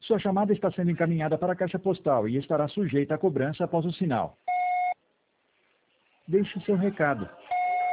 Sua chamada está sendo encaminhada para a caixa postal e estará sujeita a cobrança após o sinal. Deixe seu recado.